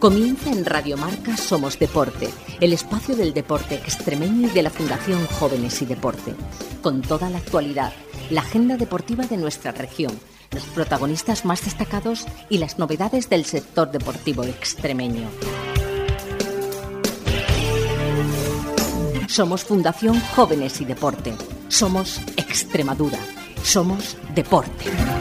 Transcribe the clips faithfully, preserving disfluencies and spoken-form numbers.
Comienza en Radio Marca Somos Deporte, el espacio del deporte extremeño y de la Fundación Jóvenes y Deporte. Con toda la actualidad, la agenda deportiva de nuestra región, los protagonistas más destacados y las novedades del sector deportivo extremeño. Somos Fundación Jóvenes y Deporte. Somos Extremadura. Somos Deporte.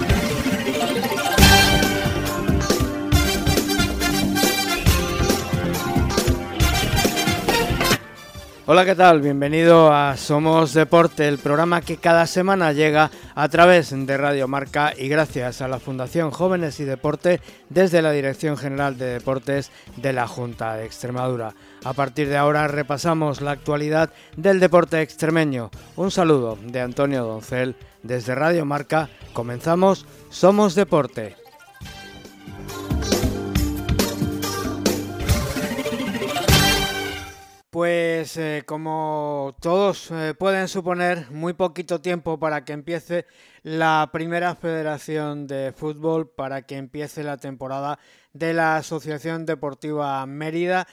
Hola, ¿qué tal? Bienvenido a Somos Deporte, el programa que cada semana llega a través de Radio Marca y gracias a la Fundación Jóvenes y Deporte desde la Dirección General de Deportes de la Junta de Extremadura. A partir de ahora repasamos la actualidad del deporte extremeño. Un saludo de Antonio Doncel desde Radio Marca. Comenzamos Somos Deporte. Pues eh, como todos eh, pueden suponer, muy poquito tiempo para que empiece la primera federación de fútbol, para que empiece la temporada de la Asociación Deportiva Mérida,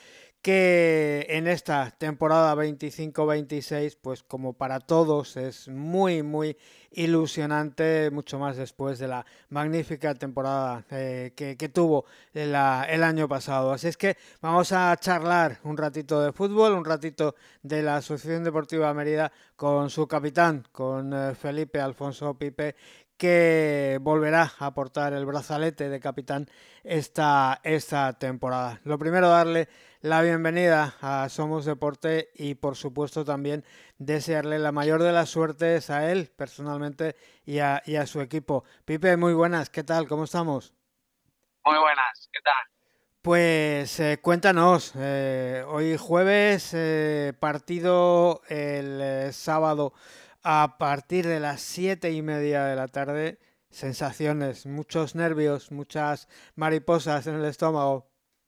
que en esta temporada veinticinco veintiséis, pues como para todos es muy muy ilusionante, mucho más después de la magnífica temporada eh, que, que tuvo la, el año pasado. Así es que vamos a charlar un ratito de fútbol, un ratito de la Asociación Deportiva Mérida con su capitán, con eh, Felipe Alfonso Pipe, que volverá a portar el brazalete de capitán esta, esta temporada. Lo primero, darle la bienvenida a Somos Deporte y por supuesto también desearle la mayor de las suertes a él personalmente y a, y a su equipo. Pipe, muy buenas, ¿qué tal? ¿Cómo estamos? Muy buenas, ¿qué tal? Pues eh, cuéntanos, eh, hoy jueves, eh, partido el eh, sábado a partir de las siete y media de la tarde, sensaciones, muchos nervios, muchas mariposas en el estómago.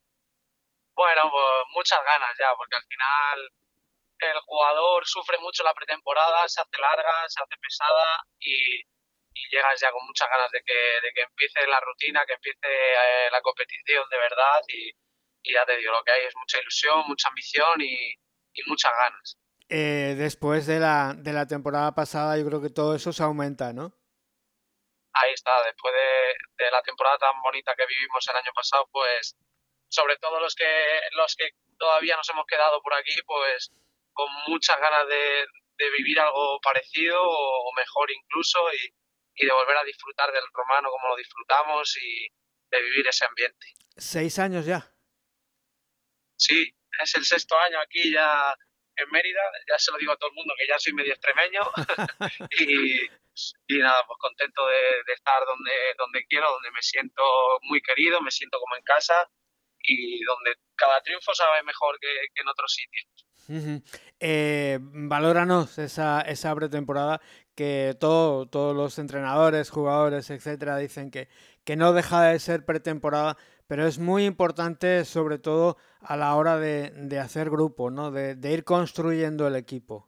Bueno, pues muchas ganas ya, porque al final el jugador sufre mucho la pretemporada, se hace larga, se hace pesada y, y llegas ya con muchas ganas de que, de que empiece la rutina, que empiece eh, la competición de verdad y, y ya te digo, lo que hay es mucha ilusión, mucha ambición y, y muchas ganas. Eh, después de la, de la temporada pasada yo creo que todo eso se aumenta, ¿no? Ahí está, después de, de la temporada tan bonita que vivimos el año pasado, pues sobre todo los que los que todavía nos hemos quedado por aquí, pues con muchas ganas de, de vivir algo parecido o, o mejor incluso y, y de volver a disfrutar del romano como lo disfrutamos y de vivir ese ambiente. ¿Seis años ya? Sí, es el sexto año aquí ya en Mérida, ya se lo digo a todo el mundo que ya soy medio extremeño y, y nada, pues contento de, de estar donde, donde quiero, donde me siento muy querido, me siento como en casa y donde cada triunfo sabe mejor que, que en otros sitios. Uh-huh. Eh, valóranos esa, esa pretemporada que todo, todos los entrenadores, jugadores, etcétera, dicen que, que no deja de ser pretemporada, pero es muy importante sobre todo a la hora de, de hacer grupo, ¿no? De, de ir construyendo el equipo.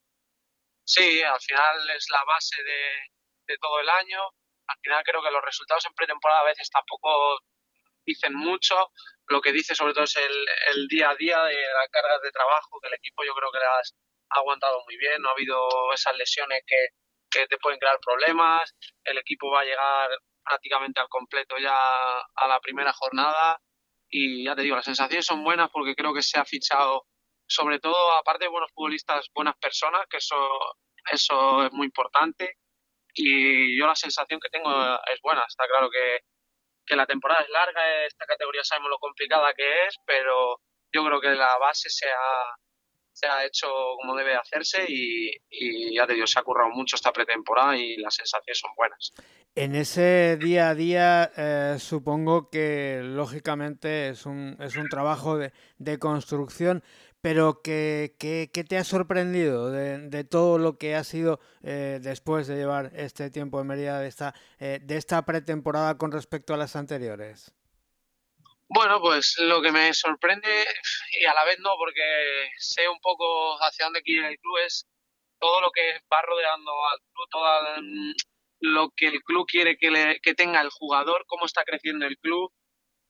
Sí, al final es la base de, de todo el año. Al final creo que los resultados en pretemporada a veces tampoco dicen mucho. Lo que dice sobre todo es el, el día a día de las cargas de trabajo que el equipo yo creo que las ha aguantado muy bien, no ha habido esas lesiones que, que te pueden crear problemas, el equipo va a llegar prácticamente al completo ya a la primera jornada y ya te digo, las sensaciones son buenas porque creo que se ha fichado sobre todo, aparte de buenos futbolistas, buenas personas, que eso, eso es muy importante y yo la sensación que tengo es buena, está claro que que la temporada es larga, esta categoría sabemos lo complicada que es, pero yo creo que la base se ha, se ha hecho como debe hacerse y, y ya te digo, se ha currado mucho esta pretemporada y las sensaciones son buenas. En ese día a día eh, supongo que lógicamente es un, es un trabajo de, de construcción, pero ¿qué, qué, qué te ha sorprendido de, de todo lo que ha sido eh, después de llevar este tiempo en Mérida, de esta, eh, de esta pretemporada con respecto a las anteriores? Bueno, pues lo que me sorprende, y a la vez no, porque sé un poco hacia dónde quiere el club, es todo lo que va rodeando al club, todo lo que el club quiere que, le, que tenga el jugador, cómo está creciendo el club,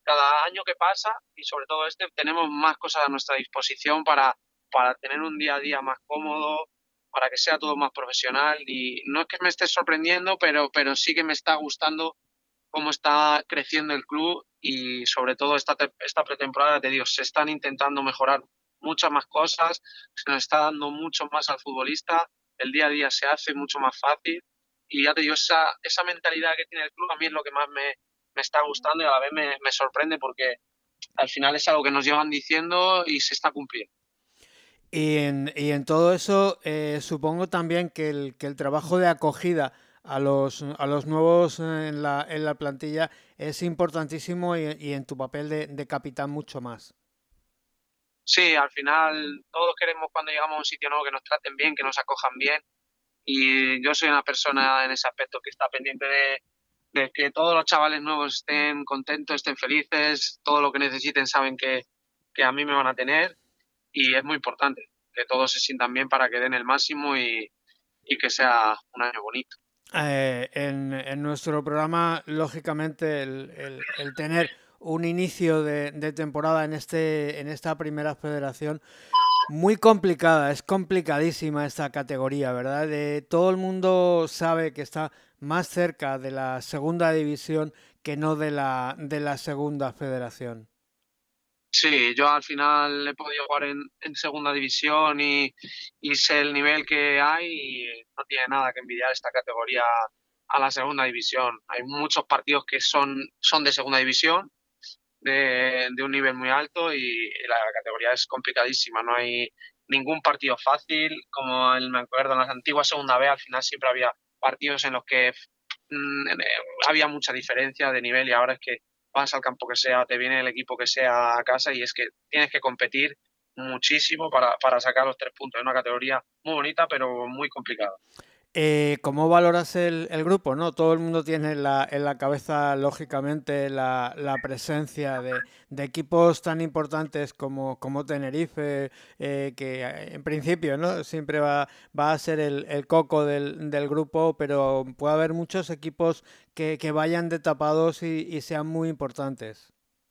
cada año que pasa, y sobre todo este, tenemos más cosas a nuestra disposición para, para tener un día a día más cómodo, para que sea todo más profesional. Y no es que me esté sorprendiendo, pero, pero sí que me está gustando cómo está creciendo el club, y sobre todo esta, esta pretemporada, te digo, se están intentando mejorar muchas más cosas, se nos está dando mucho más al futbolista, el día a día se hace mucho más fácil, y ya te digo, esa, esa mentalidad que tiene el club a mí es lo que más me, me está gustando, y a la vez me, me sorprende, porque al final es algo que nos llevan diciendo y se está cumpliendo. Y en, y en todo eso, eh, supongo también que el, que el trabajo de acogida a los, a los nuevos en la, en la plantilla es importantísimo, y, y en tu papel de, de capitán mucho más. Sí, al final todos queremos, cuando llegamos a un sitio nuevo, que nos traten bien, que nos acojan bien, y yo soy una persona en ese aspecto que está pendiente de, de que todos los chavales nuevos estén contentos, estén felices, todo lo que necesiten saben que, que a mí me van a tener, y es muy importante que todos se sientan bien para que den el máximo, y, y que sea un año bonito. Eh, en, en nuestro programa, lógicamente, el, el, el tener un inicio de, de temporada en, este, en esta primera federación muy complicada, es complicadísima esta categoría, ¿verdad? De, todo el mundo sabe que está más cerca de la segunda división que no de la, de la segunda federación. Sí, yo al final he podido jugar en, en segunda división, y, y sé el nivel que hay, y no tiene nada que envidiar esta categoría a la segunda división. Hay muchos partidos que son, son de segunda división, de, de un nivel muy alto, y la categoría es complicadísima. No hay ningún partido fácil, como el, me acuerdo en las antiguas segunda B, al final siempre había partidos en los que mmm, había mucha diferencia de nivel, y ahora es que vas al campo que sea, te viene el equipo que sea a casa, y es que tienes que competir muchísimo para, para sacar los tres puntos. Es una categoría muy bonita, pero muy complicada. Eh, ¿Cómo valoras el, el grupo? ¿No? Todo el mundo tiene en la, en la cabeza, lógicamente, la, la presencia de, de equipos tan importantes como, como Tenerife, eh, que en principio, ¿no?, siempre va, va a ser el, el coco del, del grupo, pero puede haber muchos equipos que, que vayan de tapados y, y sean muy importantes.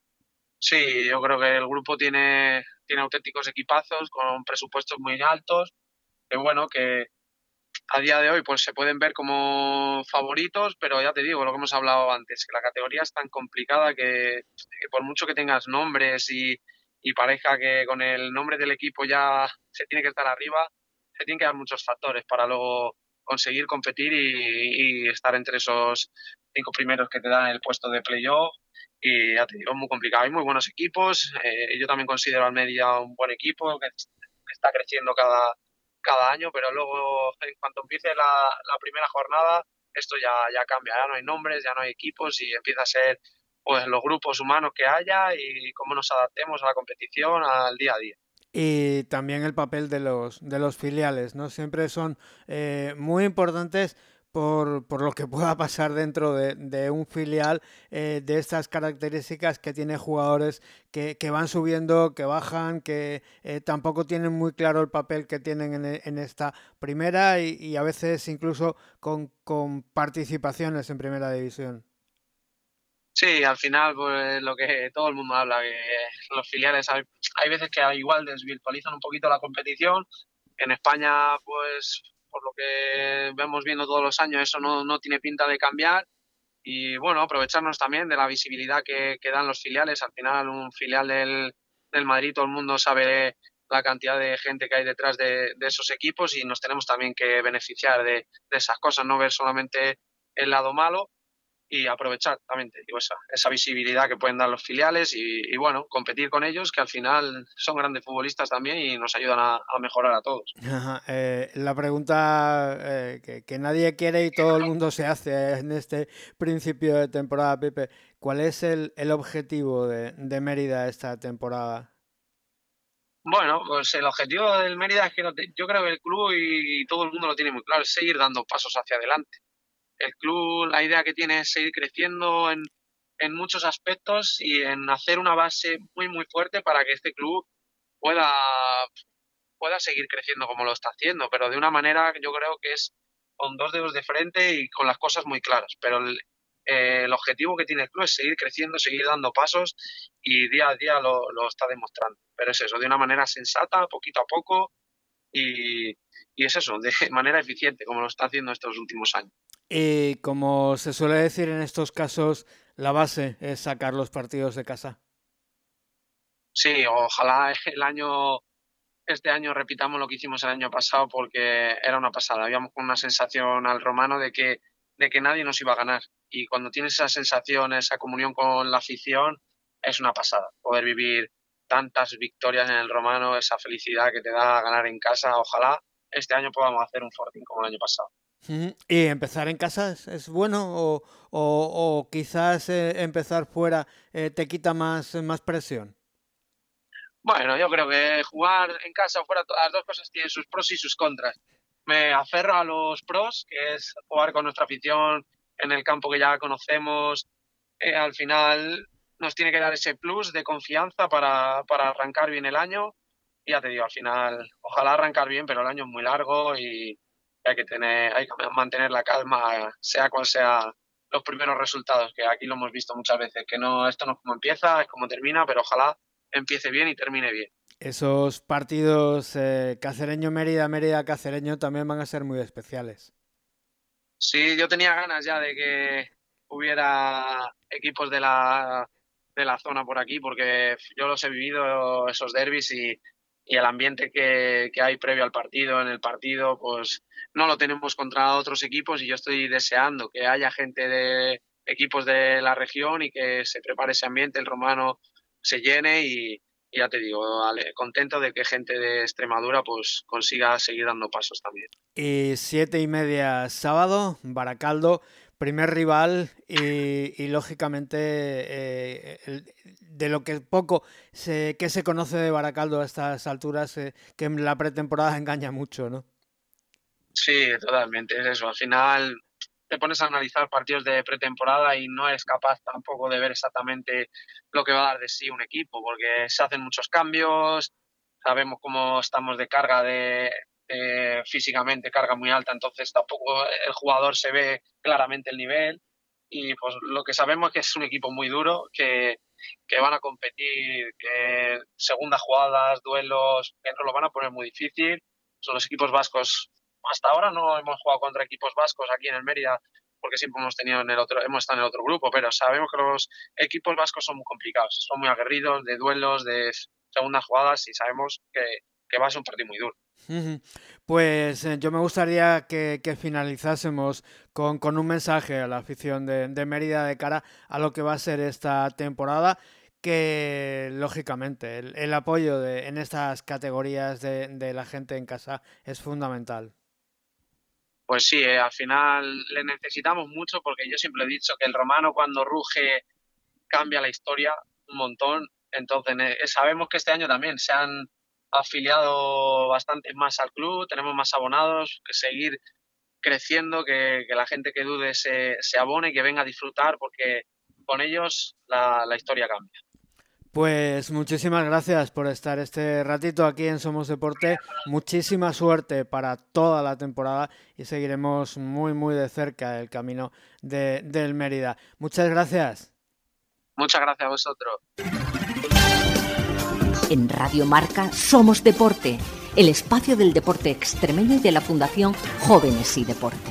Sí, yo creo que el grupo tiene, tiene auténticos equipazos con presupuestos muy altos, que bueno, que a día de hoy pues se pueden ver como favoritos, pero ya te digo lo que hemos hablado antes, que la categoría es tan complicada que, que por mucho que tengas nombres, y, y parezca que con el nombre del equipo ya se tiene que estar arriba, se tienen que dar muchos factores para luego conseguir competir, y, y estar entre esos cinco primeros que te dan el puesto de playoff. Y ya te digo, es muy complicado. Hay muy buenos equipos. Eh, yo también considero Almería un buen equipo que está creciendo cada, cada año, pero luego en cuanto empiece la, la primera jornada, esto ya, ya cambia. Ya no hay nombres, ya no hay equipos, y empieza a ser pues los grupos humanos que haya, y cómo nos adaptemos a la competición, al día a día. Y también el papel de los, de los filiales, ¿no? Siempre son eh, muy importantes por, por lo que pueda pasar dentro de, de un filial eh, de estas características, que tiene jugadores que, que van subiendo, que bajan, que eh, tampoco tienen muy claro el papel que tienen en, en esta primera, y, y a veces incluso con, con participaciones en primera división. Sí, al final, pues lo que todo el mundo habla, que los filiales hay, hay veces que igual desvirtualizan un poquito la competición. En España, pues por lo que vemos viendo todos los años, eso no, no tiene pinta de cambiar. Y bueno, aprovecharnos también de la visibilidad que, que dan los filiales. Al final, un filial del, del Madrid, todo el mundo sabe la cantidad de gente que hay detrás de, de esos equipos, y nos tenemos también que beneficiar de, de esas cosas, no ver solamente el lado malo, y aprovechar también, te digo, esa, esa visibilidad que pueden dar los filiales, y, y bueno, competir con ellos, que al final son grandes futbolistas también, y nos ayudan a, a mejorar a todos. Ajá, eh, la pregunta eh, que, que nadie quiere y todo el mundo se hace en este principio de temporada, Pepe, ¿cuál es el, el objetivo de, de Mérida esta temporada? Bueno, pues el objetivo del Mérida es que no te, yo creo que el club y, y todo el mundo lo tiene muy claro, es seguir dando pasos hacia adelante. El club, la idea que tiene es seguir creciendo en, en muchos aspectos, y en hacer una base muy muy fuerte para que este club pueda, pueda seguir creciendo como lo está haciendo, pero de una manera que yo creo que es con dos dedos de frente y con las cosas muy claras. Pero el, eh, el objetivo que tiene el club es seguir creciendo, seguir dando pasos y día a día lo, lo está demostrando. Pero es eso, de una manera sensata, poquito a poco y, y es eso, de manera eficiente, como lo está haciendo estos últimos años. Y como se suele decir en estos casos, la base es sacar los partidos de casa. Sí, ojalá el año, este año repitamos lo que hicimos el año pasado porque era una pasada. Habíamos con una sensación al romano de que, de que nadie nos iba a ganar. Y cuando tienes esa sensación, esa comunión con la afición, es una pasada. Poder vivir tantas victorias en el romano, esa felicidad que te da ganar en casa. Ojalá este año podamos hacer un Fortín como el año pasado. ¿Y empezar en casa es, es bueno o, o, o quizás eh, empezar fuera eh, te quita más, más presión? Bueno, yo creo que jugar en casa o fuera, las dos cosas tienen sus pros y sus contras. Me aferro a los pros, que es jugar con nuestra afición en el campo que ya conocemos. Eh, al final nos tiene que dar ese plus de confianza para, para arrancar bien el año. Y ya te digo, al final, ojalá arrancar bien, pero el año es muy largo y hay que tener, hay que mantener la calma, sea cual sea los primeros resultados, que aquí lo hemos visto muchas veces, que no, esto no es como empieza, es como termina, pero ojalá empiece bien y termine bien. Esos partidos eh, Cacereño-Mérida, Mérida-Cacereño también van a ser muy especiales. Sí, yo tenía ganas ya de que hubiera equipos de la, de la zona por aquí, porque yo los he vivido, esos derbis, y, y el ambiente que, que hay previo al partido, en el partido, pues no lo tenemos contra otros equipos y yo estoy deseando que haya gente de equipos de la región y que se prepare ese ambiente, el romano se llene y, y ya te digo, vale, contento de que gente de Extremadura pues consiga seguir dando pasos también. Y siete y media sábado, Baracaldo, primer rival y, y lógicamente eh, el, de lo que poco se, que se conoce de Baracaldo a estas alturas, eh, que en la pretemporada engaña mucho, ¿no? Sí, totalmente, es eso. Al final te pones a analizar partidos de pretemporada y no eres capaz tampoco de ver exactamente lo que va a dar de sí un equipo, porque se hacen muchos cambios, sabemos cómo estamos de carga de, de físicamente, carga muy alta, entonces tampoco el jugador se ve claramente el nivel y pues lo que sabemos es que es un equipo muy duro, que, que van a competir, que segundas jugadas, duelos, que nos lo van a poner muy difícil. Son los equipos vascos. Hasta ahora no hemos jugado contra equipos vascos aquí en el Mérida porque siempre hemos tenido en el otro, hemos estado en el otro grupo, pero sabemos que los equipos vascos son muy complicados, son muy aguerridos, de duelos, de segundas jugadas y sabemos que, que va a ser un partido muy duro. Pues eh, yo me gustaría que, que finalizásemos con, con un mensaje a la afición de, de Mérida de cara a lo que va a ser esta temporada, que lógicamente el, el apoyo de, en estas categorías de, de la gente en casa es fundamental. Pues sí, eh, al final le necesitamos mucho porque yo siempre he dicho que el romano cuando ruge cambia la historia un montón. Entonces eh, sabemos que este año también se han afiliado bastante más al club, tenemos más abonados, que seguir creciendo, que, que la gente que dude se, se abone y que venga a disfrutar porque con ellos la, la historia cambia. Pues muchísimas gracias por estar este ratito aquí en Somos Deporte. Muchísima suerte para toda la temporada y seguiremos muy muy de cerca el camino de, del Mérida. Muchas gracias. Muchas gracias a vosotros. En Radio Marca Somos Deporte, el espacio del deporte extremeño y de la Fundación Jóvenes y Deporte.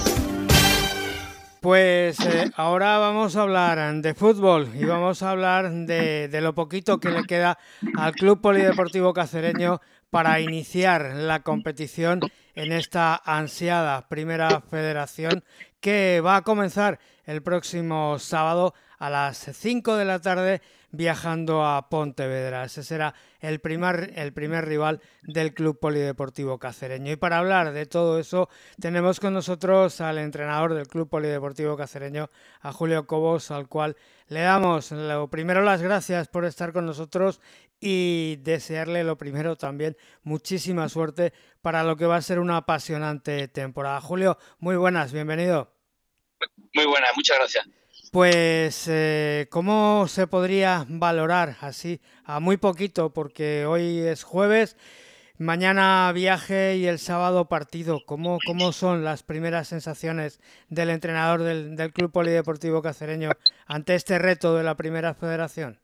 Pues eh, ahora vamos a hablar de fútbol y vamos a hablar de, de lo poquito que le queda al Club Polideportivo Cacereño para iniciar la competición en esta ansiada primera federación que va a comenzar el próximo sábado a las cinco de la tarde viajando a Pontevedra. Ese será el primer, el primer rival del Club Polideportivo Cacereño. Y para hablar de todo eso tenemos con nosotros al entrenador del Club Polideportivo Cacereño, a Julio Cobos, al cual le damos lo primero las gracias por estar con nosotros y desearle lo primero también muchísima suerte para lo que va a ser una apasionante temporada. Julio, muy buenas, bienvenido. Muy buenas, muchas gracias. Pues, eh, ¿cómo se podría valorar así a muy poquito? Porque hoy es jueves, Mañana viaje y el sábado partido. ¿Cómo, cómo son las primeras sensaciones del entrenador del, del Club Polideportivo Cacereño ante este reto de la Primera Federación?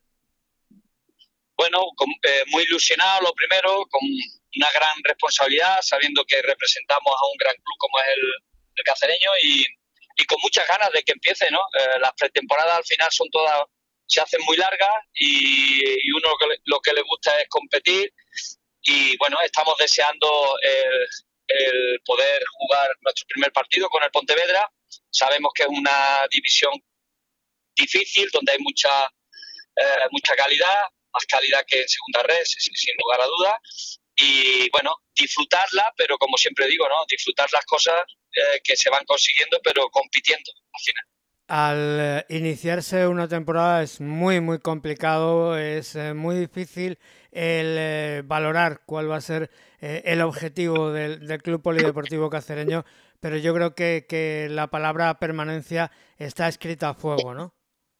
Bueno, con, eh, muy ilusionado lo primero, con una gran responsabilidad, sabiendo que representamos a un gran club como es el, el Cacereño y, y con muchas ganas de que empiece, ¿no? Eh, las pretemporadas al final son todas, se hacen muy largas y, y uno lo que, lo que le gusta es competir y bueno, estamos deseando el, el poder jugar nuestro primer partido con el Pontevedra. Sabemos que es una división difícil, donde hay mucha, eh, mucha calidad, más calidad que en segunda red, sin lugar a dudas, y bueno, disfrutarla, pero como siempre digo, ¿no? Disfrutar las cosas eh, que se van consiguiendo, pero compitiendo al final. Al iniciarse una temporada es muy muy complicado, es eh, muy difícil el eh, valorar cuál va a ser eh, el objetivo del, del Club Polideportivo Cacereño, pero yo creo que, que la palabra permanencia está escrita a fuego, ¿no?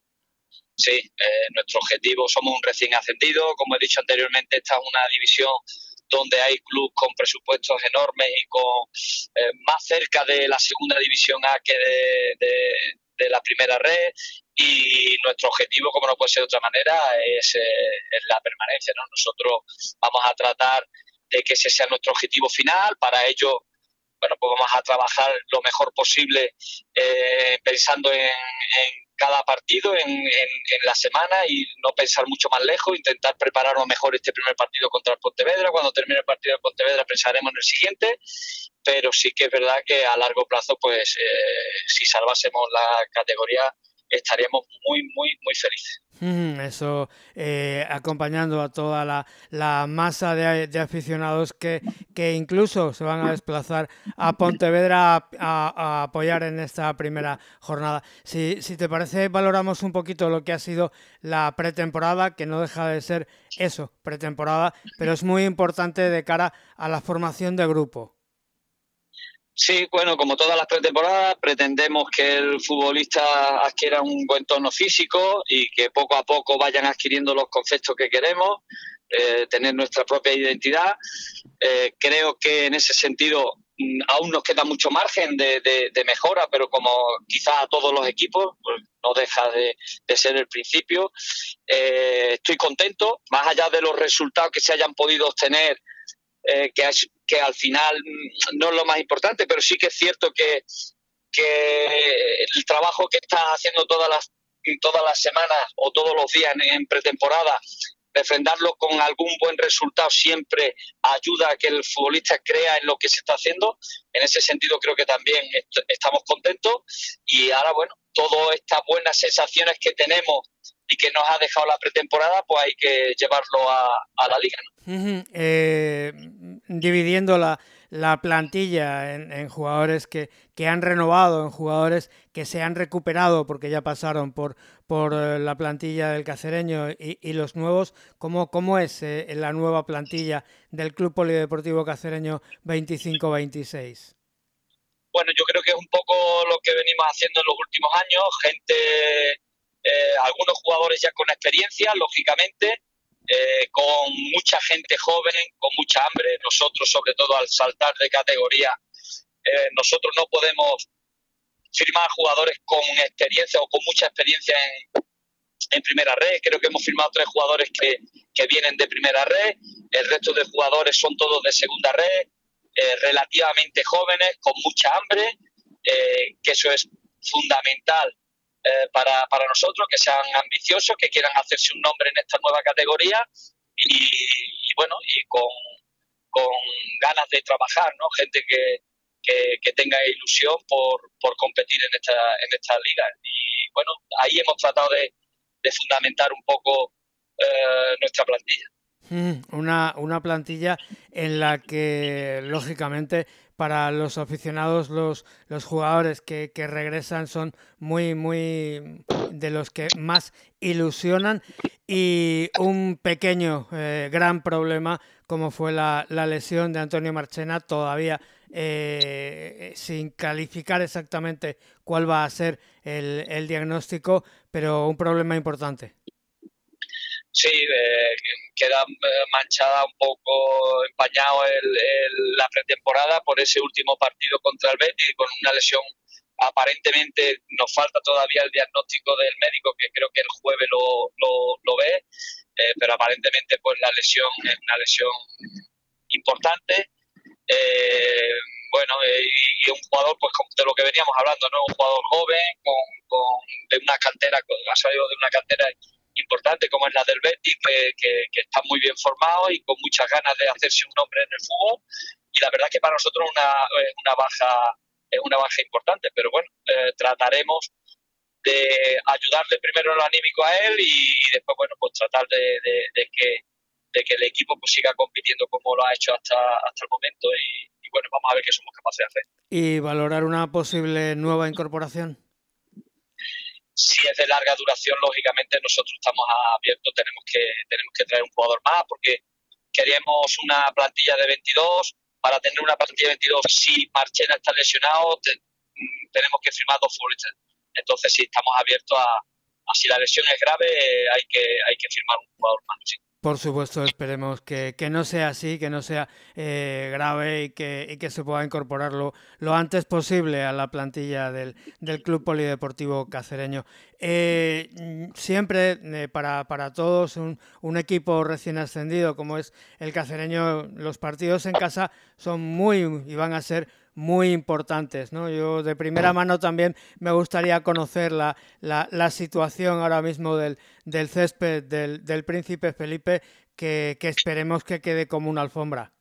Sí, eh, nuestro objetivo, somos un recién ascendido, como he dicho anteriormente, esta es una división donde hay clubes con presupuestos enormes y con eh, más cerca de la segunda división A que de, de, de la primera red, y nuestro objetivo, como no puede ser de otra manera, es, eh, es la permanencia, ¿no? Nosotros vamos a tratar de que ese sea nuestro objetivo final. Para ello, bueno, pues vamos a trabajar lo mejor posible eh, pensando en, en cada partido, en, en, en la semana, y no pensar mucho más lejos, intentar prepararnos mejor este primer partido contra el Pontevedra. Cuando termine el partido del Pontevedra pensaremos en el siguiente, pero sí que es verdad que a largo plazo, pues eh, si salvásemos la categoría, estaríamos muy, muy, muy felices. Mm, eso eh, acompañando a toda la, la masa de, de aficionados que, que incluso se van a desplazar a Pontevedra a, a, a apoyar en esta primera jornada. Si, si te parece, valoramos un poquito lo que ha sido la pretemporada, que no deja de ser eso, pretemporada, pero es muy importante de cara a la formación de grupo. Sí, bueno, como todas las pretemporadas, pretendemos que el futbolista adquiera un buen tono físico y que poco a poco vayan adquiriendo los conceptos que queremos, eh, tener nuestra propia identidad. Eh, creo que en ese sentido aún nos queda mucho margen de, de, de mejora, pero como quizás a todos los equipos, pues no deja de, de ser el principio. Eh, estoy contento, más allá de los resultados que se hayan podido obtener, eh, que, es, que al final no es lo más importante, pero sí que es cierto que, que el trabajo que estás haciendo todas las, todas las semanas o todos los días en, en pretemporada, refrendarlo con algún buen resultado siempre ayuda a que el futbolista crea en lo que se está haciendo. En ese sentido creo que también est- estamos contentos, y ahora bueno, todas estas buenas sensaciones que tenemos y que nos ha dejado la pretemporada, pues hay que llevarlo a, a la liga, ¿no? Uh-huh. Eh, dividiendo la, la plantilla en, en jugadores que, que han renovado, en jugadores que se han recuperado porque ya pasaron por, por la plantilla del Cacereño, y, y los nuevos, ¿cómo, cómo es eh, la nueva plantilla del Club Polideportivo Cacereño veinticinco veintiséis? Bueno, yo creo que es un poco lo que venimos haciendo en los últimos años, gente, eh, algunos jugadores ya con experiencia, lógicamente, eh, con mucha gente joven, con mucha hambre. Nosotros, sobre todo al saltar de categoría, eh, nosotros no podemos firmar jugadores con experiencia o con mucha experiencia en, en primera red. Creo que hemos firmado tres jugadores que, que vienen de primera red, el resto de jugadores son todos de segunda red, eh, relativamente jóvenes, con mucha hambre, eh, que eso es fundamental eh, para, para nosotros, que sean ambiciosos, que quieran hacerse un nombre en esta nueva categoría y, y bueno, y con, con ganas de trabajar, ¿no? Gente que, que, que tenga ilusión por, por competir en esta, en esta liga. Y bueno, ahí hemos tratado de, de fundamentar un poco eh, nuestra plantilla. Una, una plantilla en la que, lógicamente, para los aficionados, los, los jugadores que, que regresan son muy, muy de los que más ilusionan, y un pequeño, eh, gran problema como fue la, la lesión de Antonio Marchena, todavía eh, sin calificar exactamente cuál va a ser el, el diagnóstico, pero un problema importante. sí, eh, queda manchada un poco, empañado el, el, la pretemporada por ese último partido contra el Betis con una lesión. Aparentemente nos falta todavía el diagnóstico del médico, que creo que el jueves lo, lo, lo ve, eh, pero aparentemente pues la lesión es una lesión importante. Eh, bueno, eh, y un jugador, pues de lo que veníamos hablando, ¿no? Un jugador joven, con, con de una cantera, con, ha salido de una cantera importante como es la del Betis, que, que, que está muy bien formado y con muchas ganas de hacerse un nombre en el fútbol. Y la verdad es que para nosotros es una, una baja es una baja importante, pero bueno, eh, trataremos de ayudarle primero en lo anímico a él y, y después, bueno, pues tratar de, de, de que de que el equipo pues siga compitiendo como lo ha hecho hasta, hasta el momento y, y bueno, vamos a ver qué somos capaces de hacer. ¿Y valorar una posible nueva incorporación? Si es de larga duración, lógicamente nosotros estamos abiertos, tenemos que tenemos que traer un jugador más porque queremos una plantilla de veintidós. Para tener una plantilla de veintidós, si Marchena está lesionado, te, tenemos que firmar dos futbolistas. Entonces, si estamos abiertos a, a si la lesión es grave, eh, hay que hay que firmar un jugador más, sí. Por supuesto, esperemos que, que no sea así, que no sea eh, grave y que, y que se pueda incorporar lo, lo antes posible a la plantilla del, del Club Polideportivo Cacereño. Eh, siempre eh, para, para todos un, un equipo recién ascendido como es el Cacereño, los partidos en casa son muy y van a ser muy importantes, ¿no? Yo de primera mano también me gustaría conocer la, la, la situación ahora mismo del, del césped del, del Príncipe Felipe, que, que esperemos que quede como una alfombra.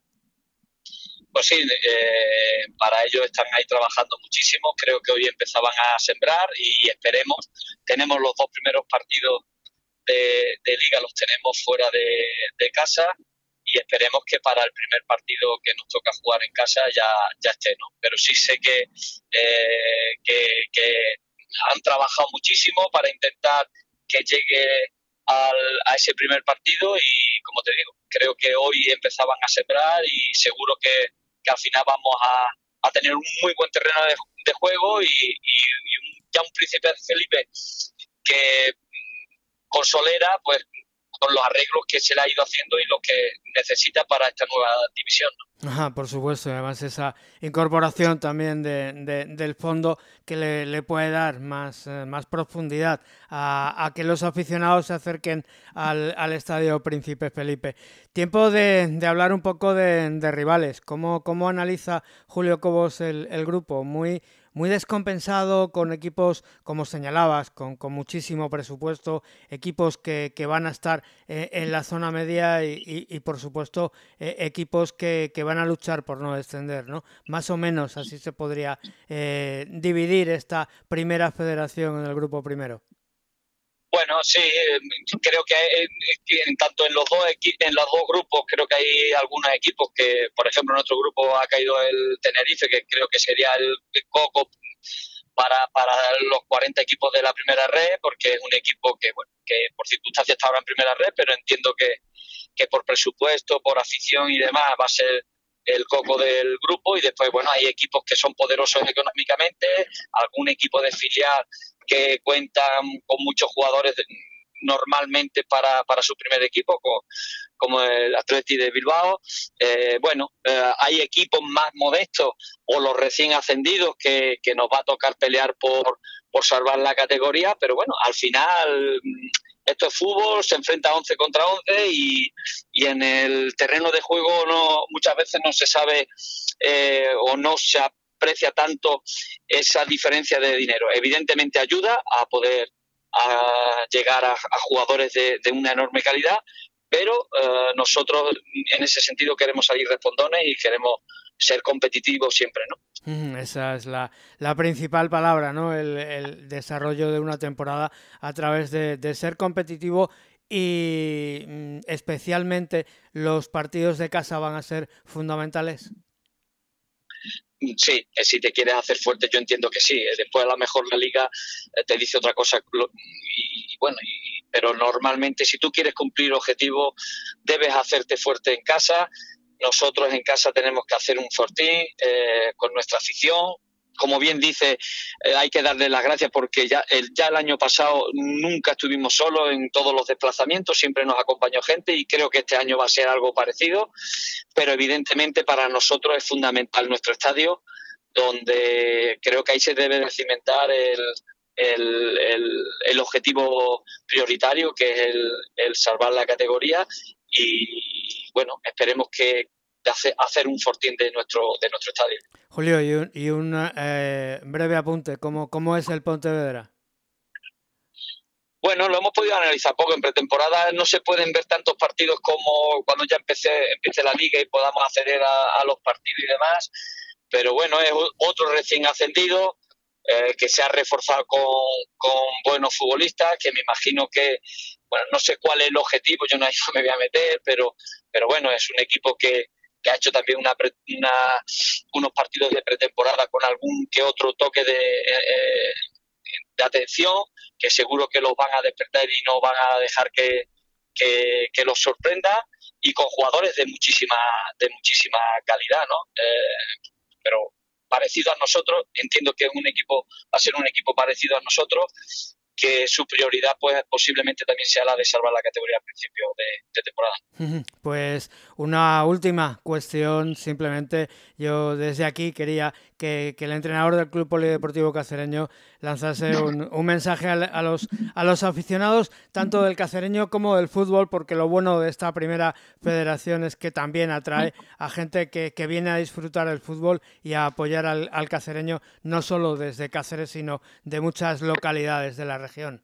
Pues sí, eh, para ello están ahí trabajando muchísimo. Creo que hoy empezaban a sembrar y esperemos. Tenemos los dos primeros partidos de, de Liga, los tenemos fuera de, de casa. Y esperemos que para el primer partido que nos toca jugar en casa ya, ya esté, ¿no? Pero sí sé que, eh, que, que han trabajado muchísimo para intentar que llegue al, a ese primer partido y, como te digo, creo que hoy empezaban a sembrar y seguro que, que al final vamos a, a tener un muy buen terreno de, de juego y, y, y un, ya un Príncipe Felipe que con Solera, pues con los arreglos que se le ha ido haciendo y lo que necesita para esta nueva división, ¿no? Ajá, por supuesto, y además esa incorporación también de, de, del fondo que le, le puede dar más, eh, más profundidad a, a que los aficionados se acerquen al, al Estadio Príncipe Felipe. Tiempo de, de hablar un poco de, de rivales. ¿Cómo, cómo analiza Julio Cobos el, el grupo? Muy... Muy descompensado, con equipos, como señalabas, con, con muchísimo presupuesto, equipos que, que van a estar eh, en la zona media y, y, y por supuesto, eh, equipos que, que van a luchar por no descender, ¿no? Más o menos así se podría eh, dividir esta primera federación en el grupo primero. Bueno, sí, creo que en, tanto en los dos en los dos grupos creo que hay algunos equipos que, por ejemplo, en nuestro grupo ha caído el Tenerife, que creo que sería el coco para, para los cuarenta equipos de la primera red, porque es un equipo que, bueno, que por circunstancias está ahora en primera red, pero entiendo que, que por presupuesto, por afición y demás va a ser el coco del grupo. Y después, bueno, hay equipos que son poderosos económicamente, algún equipo de filial que cuentan con muchos jugadores de, normalmente para, para su primer equipo, como, como el Athletic de Bilbao. Eh, bueno, eh, hay equipos más modestos o los recién ascendidos que, que nos va a tocar pelear por, por salvar la categoría, pero bueno, al final esto es fútbol, se enfrenta once contra once y, y en el terreno de juego no muchas veces no se sabe eh, o no se aprecia tanto esa diferencia de dinero. Evidentemente ayuda a poder a llegar a, a jugadores de, de una enorme calidad, pero eh, nosotros en ese sentido queremos salir respondones y queremos ser competitivos siempre, ¿no? Esa es la, la principal palabra, ¿no? El, el desarrollo de una temporada a través de, de ser competitivo y mm, especialmente los partidos de casa van a ser fundamentales. Sí, si te quieres hacer fuerte yo entiendo que sí. Después a lo mejor la liga te dice otra cosa y, y bueno, y, pero normalmente si tú quieres cumplir objetivos debes hacerte fuerte en casa. Nosotros en casa tenemos que hacer un fortín eh, con nuestra afición, como bien dice, eh, hay que darle las gracias porque ya el, ya el año pasado nunca estuvimos solos en todos los desplazamientos, siempre nos acompañó gente y creo que este año va a ser algo parecido, pero evidentemente para nosotros es fundamental nuestro estadio, donde creo que ahí se debe de cimentar el, el, el, el objetivo prioritario, que es el, el salvar la categoría y bueno, esperemos que hace, hacer un fortín de nuestro, de nuestro estadio. Julio, y un, y un eh, breve apunte, ¿cómo, ¿cómo es el Pontevedra? Bueno, lo hemos podido analizar poco. En pretemporada no se pueden ver tantos partidos como cuando ya empecé, empiece la liga y podamos acceder a, a los partidos y demás. Pero bueno, es otro recién ascendido eh, que se ha reforzado con, con buenos futbolistas, que me imagino que, bueno, no sé cuál es el objetivo, yo no, no me voy a meter, pero, pero bueno, es un equipo que, que ha hecho también una, una, unos partidos de pretemporada con algún que otro toque de, eh, de atención, que seguro que los van a despertar y no van a dejar que, que, que los sorprenda, y con jugadores de muchísima, de muchísima calidad, ¿no? Eh, pero parecido a nosotros, entiendo que un equipo va a ser un equipo parecido a nosotros, que su prioridad pues posiblemente también sea la de salvar la categoría al principio de, de temporada. Pues una última cuestión, simplemente yo desde aquí quería que, que el entrenador del Club Polideportivo Cacereño lanzase un, un mensaje a, a, los, a los aficionados, tanto del cacereño como del fútbol, porque lo bueno de esta primera federación es que también atrae a gente que, que viene a disfrutar el fútbol y a apoyar al, al cacereño, no solo desde Cáceres, sino de muchas localidades de la región.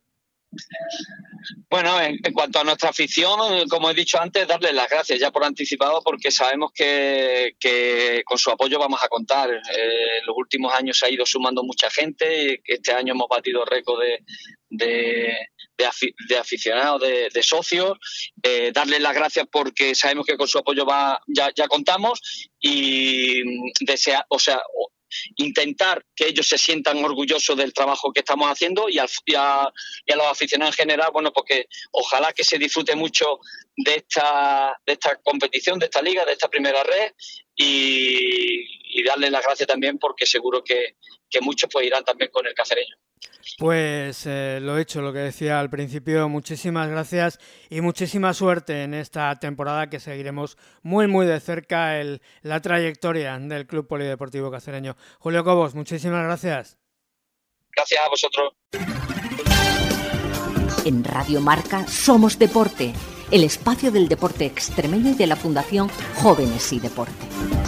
Bueno, en, en cuanto a nuestra afición, como he dicho antes, darles las gracias ya por anticipado, porque sabemos que, que con su apoyo vamos a contar. Eh, en los últimos años se ha ido sumando mucha gente, este año hemos batido récord de, de, de, afi, de aficionados, de, de socios. Eh, darles las gracias porque sabemos que con su apoyo va, ya, ya contamos y desea, o sea, intentar que ellos se sientan orgullosos del trabajo que estamos haciendo y, al, y, a, y a los aficionados en general, bueno, porque ojalá que se disfrute mucho de esta, de esta competición, de esta liga, de esta primera red y, y darles las gracias también porque seguro que, que muchos pues irán también con el cacereño. Pues eh, lo hecho, lo que decía al principio, muchísimas gracias y muchísima suerte en esta temporada, que seguiremos muy muy de cerca el, la trayectoria del Club Polideportivo Cacereño. Julio Cobos, muchísimas gracias. Gracias a vosotros. En Radio Marca somos deporte, el espacio del deporte extremeño y de la Fundación Jóvenes y Deporte.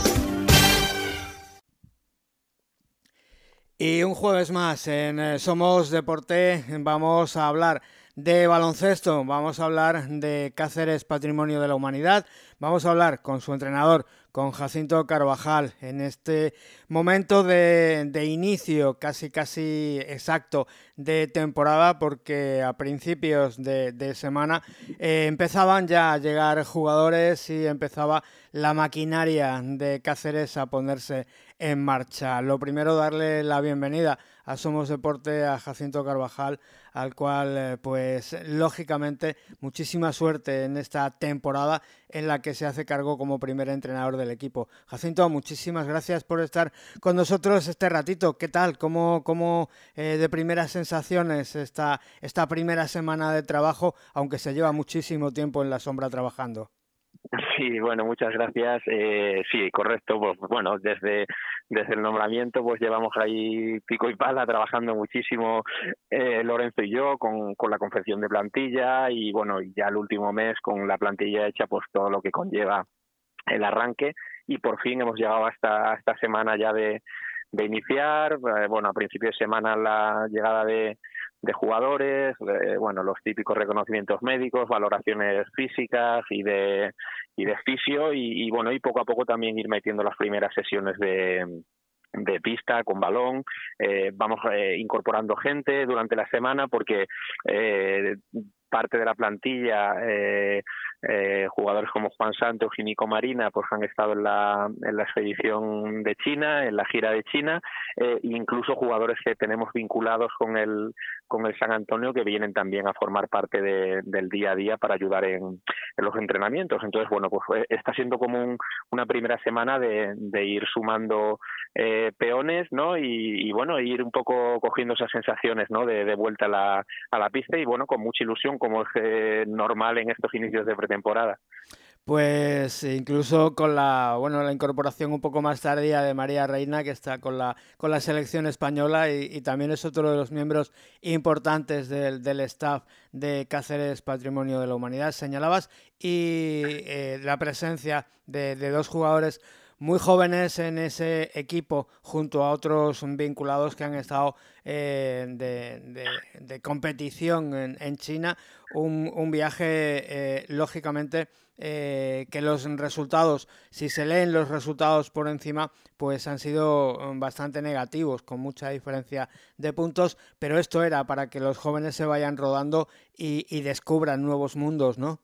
Y un jueves más en eh, Somos Deporte vamos a hablar de baloncesto, vamos a hablar de Cáceres Patrimonio de la Humanidad, vamos a hablar con su entrenador, con Jacinto Carvajal, en este momento de, de inicio casi casi exacto de temporada, porque a principios de, de semana eh, empezaban ya a llegar jugadores y empezaba la maquinaria de Cáceres a ponerse en marcha. Lo primero, darle la bienvenida a Somos Deporte a Jacinto Carvajal, al cual eh, pues lógicamente muchísima suerte en esta temporada en la que se hace cargo como primer entrenador del equipo. Jacinto, muchísimas gracias por estar con nosotros este ratito. ¿Qué tal? ¿Cómo, cómo eh, de primeras sensaciones esta, esta primera semana de trabajo, aunque se lleva muchísimo tiempo en la sombra trabajando? Sí, bueno, muchas gracias. Eh, sí, correcto. Pues bueno, desde desde el nombramiento pues llevamos ahí pico y pala trabajando muchísimo eh, Lorenzo y yo con, con la confección de plantilla y bueno, ya el último mes con la plantilla hecha pues todo lo que conlleva el arranque y por fin hemos llegado hasta esta semana ya de, de iniciar. Eh, bueno, a principio de semana la llegada de de jugadores, eh, bueno, los típicos reconocimientos médicos, valoraciones físicas y de y de fisio y, y bueno, y poco a poco también ir metiendo las primeras sesiones de de pista con balón. Eh, vamos eh, incorporando gente durante la semana porque eh, parte de la plantilla, eh, eh, jugadores como Juan Santos y Nico Marina, pues han estado en la, en la expedición de China, en la gira de China, eh, incluso jugadores que tenemos vinculados con el con el San Antonio que vienen también a formar parte de, del día a día para ayudar en, en los entrenamientos. Entonces, bueno, pues está siendo como un, una primera semana de, de ir sumando eh, peones, ¿no? Y, y bueno, ir un poco cogiendo esas sensaciones, ¿no? De, de vuelta a la, a la pista y bueno, con mucha ilusión, como es eh, normal en estos inicios de pretemporada. Pues incluso con la bueno la incorporación un poco más tardía de María Reina, que está con la con la selección española y, y también es otro de los miembros importantes del, del staff de Cáceres Patrimonio de la Humanidad, señalabas, y eh, la presencia de, de dos jugadores muy jóvenes en ese equipo junto a otros vinculados que han estado eh, de, de, de competición en, en China, un, un viaje eh, lógicamente eh, que los resultados, si se leen los resultados por encima, pues han sido bastante negativos, con mucha diferencia de puntos, pero esto era para que los jóvenes se vayan rodando y, y descubran nuevos mundos, ¿no?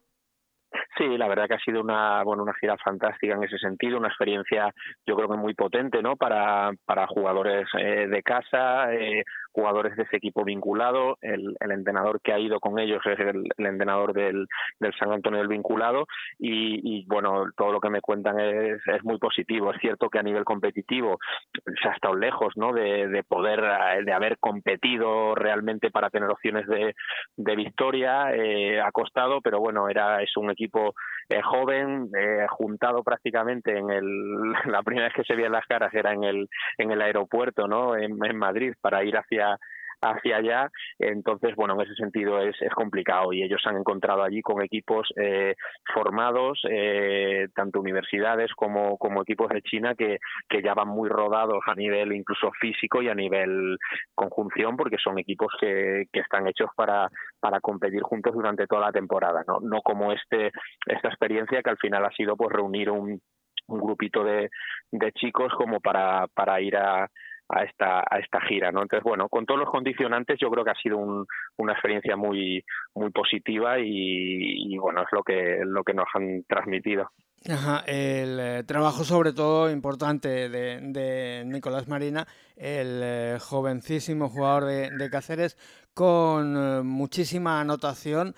Sí, la verdad que ha sido una bueno una gira fantástica en ese sentido, una experiencia yo creo que muy potente, ¿no? Para para jugadores eh, de casa, eh, jugadores de ese equipo vinculado, el, el entrenador que ha ido con ellos es el, el entrenador del, del San Antonio del Vinculado y, y bueno, todo lo que me cuentan es, es muy positivo. Es cierto que a nivel competitivo se ha estado lejos, ¿no? De, de poder, de haber competido realmente para tener opciones de, de victoria, eh, ha costado, pero bueno, era es un equipo eh, joven, eh, juntado prácticamente en el, la primera vez que se veían las caras era en el, en el aeropuerto, ¿no? En, en Madrid, para ir hacia hacia allá, entonces bueno, en ese sentido es, es complicado y ellos se han encontrado allí con equipos eh, formados, eh, tanto universidades como, como equipos de China que, que ya van muy rodados a nivel incluso físico y a nivel conjunción, porque son equipos que, que están hechos para, para competir juntos durante toda la temporada, no, no como este esta experiencia que al final ha sido pues reunir un, un grupito de, de chicos como para, para ir a a esta a esta gira, ¿no? Entonces, bueno, con todos los condicionantes yo creo que ha sido un, una experiencia muy muy positiva y, y bueno, es lo que lo que nos han transmitido. Ajá, el eh, trabajo sobre todo importante de, de Nicolás Marina, el eh, jovencísimo jugador de, de Cáceres, con eh, muchísima anotación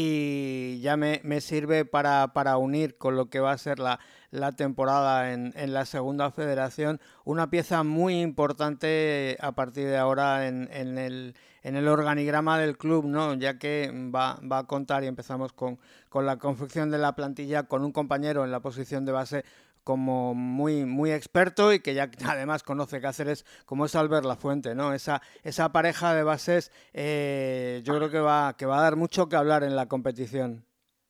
y ya me, me sirve para, para unir con lo que va a ser la, la temporada en, en la segunda federación, una pieza muy importante a partir de ahora en, en, el, en el organigrama del club, ¿no? Ya que va, va a contar, y empezamos con, con la confección de la plantilla, con un compañero en la posición de base como muy muy experto y que ya además conoce Cáceres, como es Albert Lafuente, ¿no? Esa esa pareja de bases eh, yo creo que va que va a dar mucho que hablar en la competición.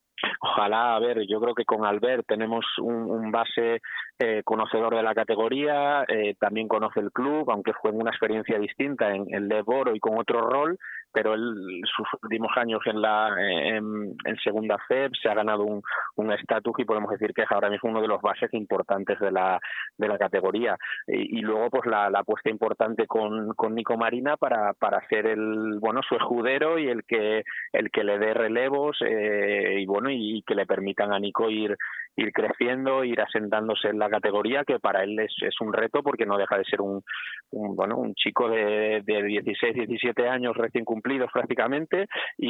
Ojalá, a ver, yo creo que con Albert tenemos un, un base eh, conocedor de la categoría, eh, también conoce el club, aunque fue una experiencia distinta en el de Boro y con otro rol, pero él sus últimos años en la en, en segunda F E P se ha ganado un un estatus y podemos decir que es ahora mismo uno de los bases importantes de la de la categoría y, y luego pues la, la apuesta importante con, con Nico Marina para para ser el bueno su escudero y el que el que le dé relevos eh, y bueno y que le permitan a Nico ir ir creciendo, ir asentándose en la categoría, que para él es, es un reto porque no deja de ser un, un bueno un chico de, de dieciséis, diecisiete años recién cumplidos prácticamente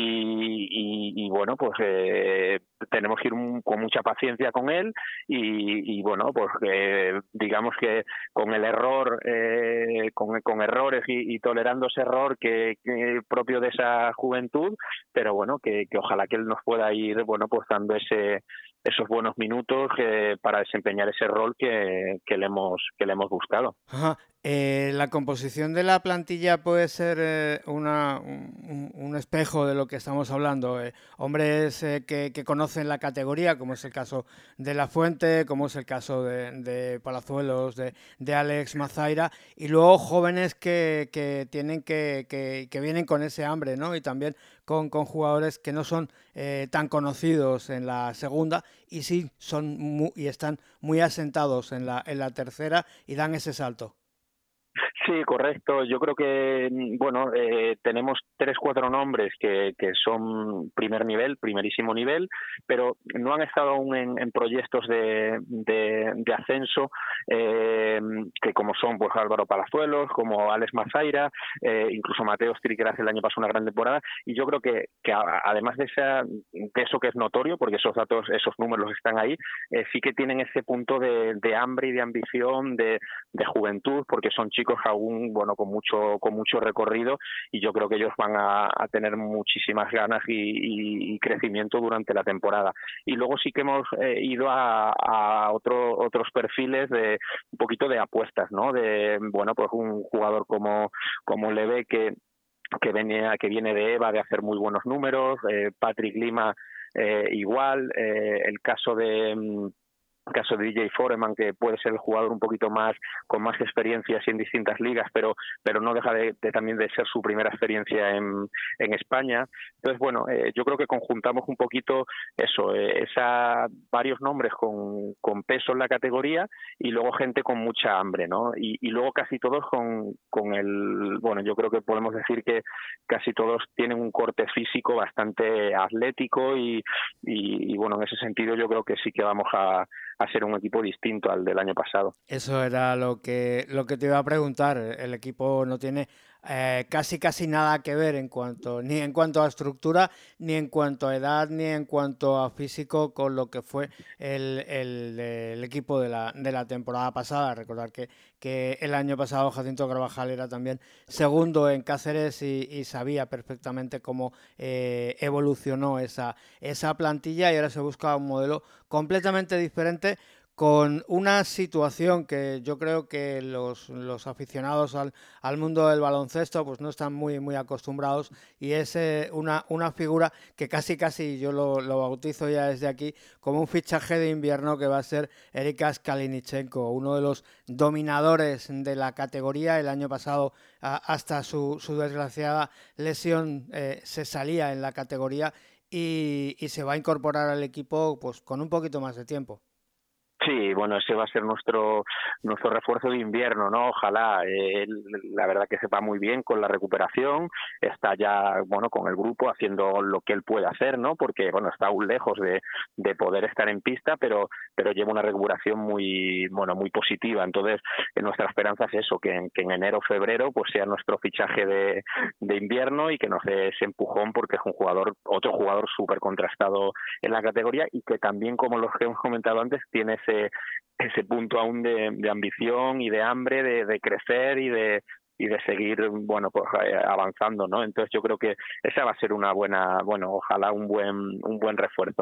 y, y, y bueno pues eh, tenemos que ir un, con mucha paciencia con él y, y bueno pues eh, digamos que con el error eh, con, con errores y, y tolerando ese error que, que propio de esa juventud, pero bueno que, que ojalá que él nos pueda ir bueno pues dando ese esos buenos minutos eh, para desempeñar ese rol que, que le hemos que le hemos buscado. Ajá. Eh, la composición de la plantilla puede ser eh, una, un, un espejo de lo que estamos hablando. Eh, hombres eh, que, que conocen la categoría, como es el caso de Lafuente, como es el caso de, de Palazuelos, de, de Alex Mazaira, y luego jóvenes que, que tienen que, que, que vienen con ese hambre, ¿no? Y también con, con jugadores que no son eh, tan conocidos en la segunda y sí son muy, y están muy asentados en la, en la tercera y dan ese salto. Sí, correcto. Yo creo que, bueno, eh, tenemos tres, cuatro nombres que, que son primer nivel, primerísimo nivel, pero no han estado aún en, en proyectos de, de, de ascenso, eh, que como son pues Álvaro Palazuelos, como Alex Mazaira, eh, incluso Mateo Stri, el año pasó una gran temporada, y yo creo que, que además de, esa, de eso que es notorio, porque esos datos, esos números están ahí, eh, sí que tienen ese punto de, de hambre y de ambición, de, de juventud, porque son chicos aún, bueno, con mucho con mucho recorrido, y yo creo que ellos van a, a tener muchísimas ganas y, y, y crecimiento durante la temporada. Y luego sí que hemos eh, ido a, a otro, otros perfiles de un poquito de apuestas, ¿no? De, bueno, pues un jugador como, como Leve que que viene, que viene de EVA de hacer muy buenos números, eh, Patrick Lima eh, igual, eh, el caso de caso de D J Foreman, que puede ser el jugador un poquito más con más experiencia en distintas ligas, pero pero no deja de, de también de ser su primera experiencia en, en España. Entonces, bueno, eh, yo creo que conjuntamos un poquito eso, eh, esa varios nombres con, con peso en la categoría y luego gente con mucha hambre, ¿no? Y, y luego casi todos con, con el, bueno, yo creo que podemos decir que casi todos tienen un corte físico bastante atlético y, y, y bueno, en ese sentido yo creo que sí que vamos a a ser un equipo distinto al del año pasado. Eso era lo que lo que te iba a preguntar. El equipo no tiene eh, casi casi nada que ver en cuanto ni en cuanto a estructura, ni en cuanto a edad, ni en cuanto a físico con lo que fue el, el, el equipo de la, de la temporada pasada. Recordar que, que el año pasado Jacinto Carvajal era también segundo en Cáceres y, y sabía perfectamente cómo eh, evolucionó esa, esa plantilla, y ahora se busca un modelo completamente diferente, con una situación que yo creo que los, los aficionados al, al mundo del baloncesto pues no están muy muy acostumbrados, y es eh, una, una figura que casi casi yo lo, lo bautizo ya desde aquí como un fichaje de invierno, que va a ser Erikas Kalinichenko, uno de los dominadores de la categoría. El año pasado a, hasta su, su desgraciada lesión eh, se salía en la categoría, y, y se va a incorporar al equipo pues con un poquito más de tiempo. Sí, bueno, ese va a ser nuestro nuestro refuerzo de invierno, ¿no? Ojalá. Eh, la verdad que se va muy bien con la recuperación, está ya, bueno, con el grupo haciendo lo que él puede hacer, ¿no? Porque, bueno, está aún lejos de, de poder estar en pista, pero pero lleva una recuperación muy, bueno, muy positiva. Entonces, eh, nuestra esperanza es eso, que en, que en enero o febrero pues sea nuestro fichaje de, de invierno y que nos dé ese empujón, porque es un jugador, otro jugador súper contrastado en la categoría, y que también, como los que hemos comentado antes, tiene ese ese punto aún de, de ambición y de hambre de, de crecer y de y de seguir, bueno, pues avanzando, ¿no? Entonces yo creo que esa va a ser una buena, bueno, ojalá un buen un buen refuerzo.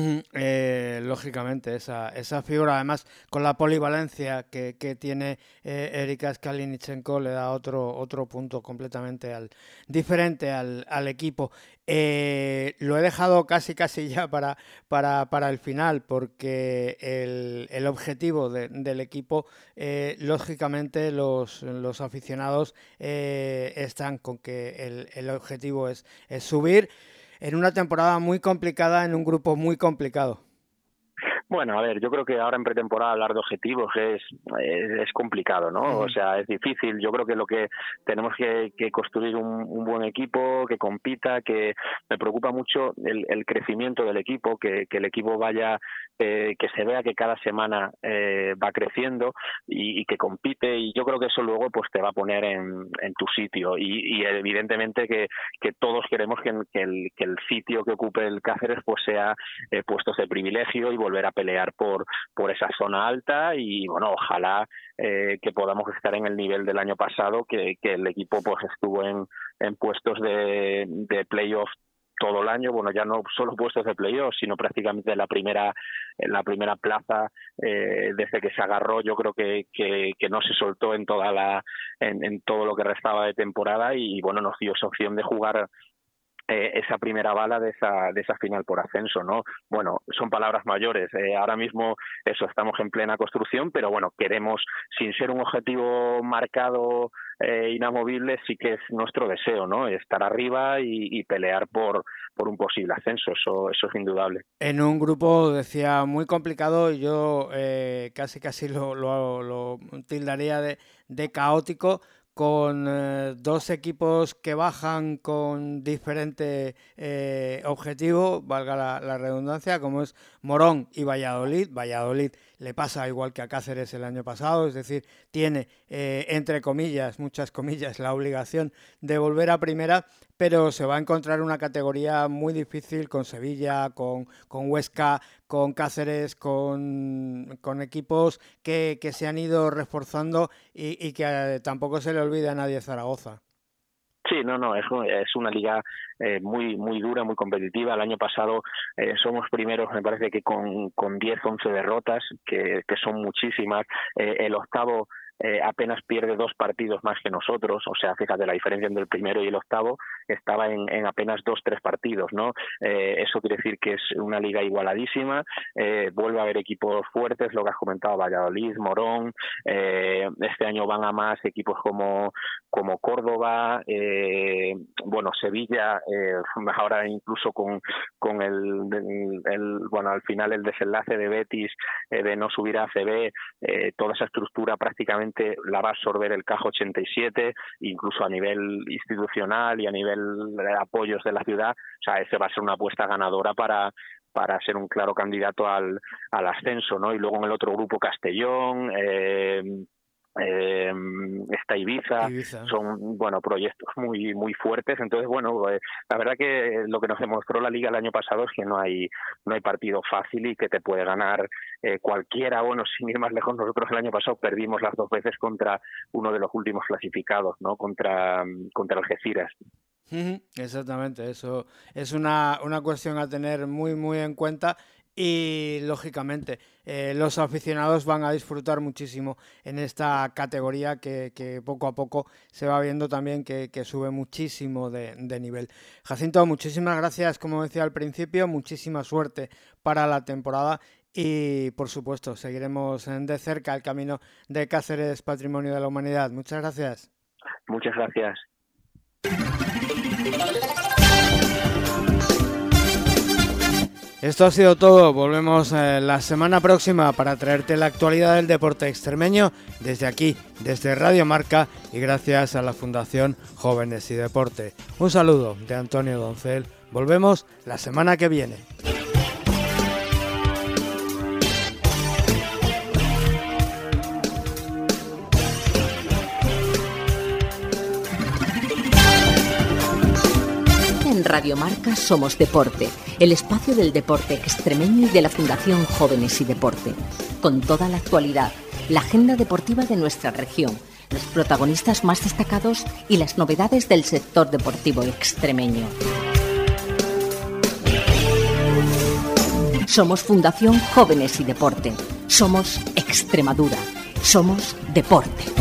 Eh, lógicamente, esa, esa figura, además, con la polivalencia que, que tiene eh, Erikas Kalinichenko, le da otro otro punto completamente al diferente al, al equipo. Eh, lo he dejado casi casi ya para, para, para el final, porque el, el objetivo de, del equipo, eh, lógicamente los, los aficionados eh, están con que el, el objetivo es, es subir en una temporada muy complicada, en un grupo muy complicado. Bueno, a ver, yo creo que ahora en pretemporada hablar de objetivos es, es, es complicado, ¿no? Uh-huh. O sea, es difícil. Yo creo que lo que tenemos que, que construir un, un buen equipo, que compita, que me preocupa mucho el, el crecimiento del equipo, que, que el equipo vaya, eh, que se vea que cada semana eh, va creciendo y, y que compite, y yo creo que eso luego pues te va a poner en, en tu sitio, y, y evidentemente que, que todos queremos que, que, el, que el sitio que ocupe el Cáceres pues sea eh, puestos de privilegio y volver a pelear por por esa zona alta, y bueno, ojalá eh, que podamos estar en el nivel del año pasado, que, que el equipo pues estuvo en, en puestos de, de playoff todo el año, bueno, ya no solo puestos de playoff, sino prácticamente la primera la primera plaza eh, desde que se agarró. Yo creo que, que, que no se soltó en toda la en, en todo lo que restaba de temporada, y bueno, nos dio esa opción de jugar Eh, esa primera bala de esa de esa final por ascenso, ¿no? Bueno, son palabras mayores. Eh, ahora mismo eso, estamos en plena construcción, pero bueno, queremos, sin ser un objetivo marcado eh, inamovible, sí que es nuestro deseo, ¿no? Estar arriba y, y pelear por por un posible ascenso. Eso eso es indudable. En un grupo, decía, muy complicado, yo eh, casi casi lo, lo, lo tildaría de, de caótico, con eh, dos equipos que bajan con diferente eh, objetivo, valga la, la redundancia, como es Morón y Valladolid. Valladolid le pasa igual que a Cáceres el año pasado, es decir, tiene, eh, entre comillas, muchas comillas, la obligación de volver a primera, pero se va a encontrar una categoría muy difícil con Sevilla, con, con Huesca, con Cáceres, con, con equipos que, que se han ido reforzando y, y que eh, tampoco se le olvida a nadie Zaragoza. Sí, no, no, es, es una liga eh, muy muy dura, muy competitiva. El año pasado eh, somos primeros, me parece que con, con diez, once derrotas, que, que son muchísimas. Eh, el octavo eh, apenas pierde dos partidos más que nosotros, o sea, fíjate la diferencia entre el primero y el octavo, estaba en, en apenas dos, tres partidos, ¿no? Eh, eso quiere decir que es una liga igualadísima, eh, vuelve a haber equipos fuertes, lo que has comentado, Valladolid, Morón, eh, este año van a más equipos como, como Córdoba, eh, bueno, Sevilla, eh, ahora incluso con, con el, el, el, bueno, al final el desenlace de Betis eh, de no subir a A C B, eh, toda esa estructura prácticamente la va a absorber el Caja ochenta y siete, incluso a nivel institucional y a nivel de apoyos de la ciudad. O sea, ese va a ser una apuesta ganadora para para ser un claro candidato al, al ascenso, ¿no? Y luego en el otro grupo Castellón, eh, eh, está Ibiza, Ibiza, son bueno proyectos muy muy fuertes. Entonces, bueno, eh, la verdad que lo que nos demostró la Liga el año pasado es que no hay no hay partido fácil y que te puede ganar eh, cualquiera. Bueno, sin ir más lejos, nosotros el año pasado perdimos las dos veces contra uno de los últimos clasificados, ¿no? Contra contra Algeciras. Exactamente, eso es una, una cuestión a tener muy muy en cuenta. Y, lógicamente, eh, los aficionados van a disfrutar muchísimo en esta categoría que, que poco a poco se va viendo también que, que sube muchísimo de, de nivel. Jacinto, muchísimas gracias, como decía al principio, muchísima suerte para la temporada y, por supuesto, seguiremos de cerca el camino de Cáceres Patrimonio de la Humanidad. Muchas gracias. Muchas gracias. Esto ha sido todo, volvemos eh, la semana próxima para traerte la actualidad del deporte extremeño desde aquí, desde Radio Marca y gracias a la Fundación Jóvenes y Deporte. Un saludo de Antonio Doncel, volvemos la semana que viene. En Radio Marca somos Deporte, el espacio del deporte extremeño y de la Fundación Jóvenes y Deporte. Con toda la actualidad, la agenda deportiva de nuestra región, los protagonistas más destacados y las novedades del sector deportivo extremeño. Somos Fundación Jóvenes y Deporte. Somos Extremadura. Somos Deporte.